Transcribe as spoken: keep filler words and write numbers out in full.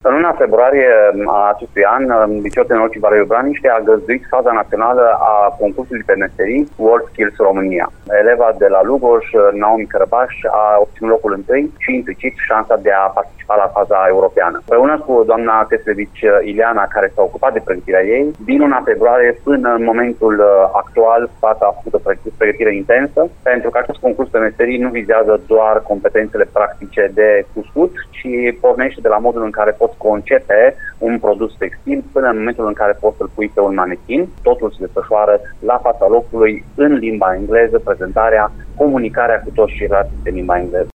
În luna februarie a acestui an, Liceul Tehnologic Valeriu Braniște a găzduit faza națională a concursului pe meserii World Skills România. Eleva de la Lugoj, Naomi Cărbaș, a obținut locul întâi și implicit șansa de a participa la faza europeană. Împreună cu doamna Teslevici Ileana, care s-a ocupat de pregătirea ei, din luna februarie până în momentul actual, fata a făcut o pregătire intensă, pentru că acest concurs pe meserii nu vizează doar competențele practice de cusut, ci pornește de la modul în care poți concepe un produs textil până în momentul în care poți să-l pui pe un manechin. Totul se desfășoară la fața locului, în limba engleză, prezentarea, comunicarea cu toți ceilalți de limba engleză.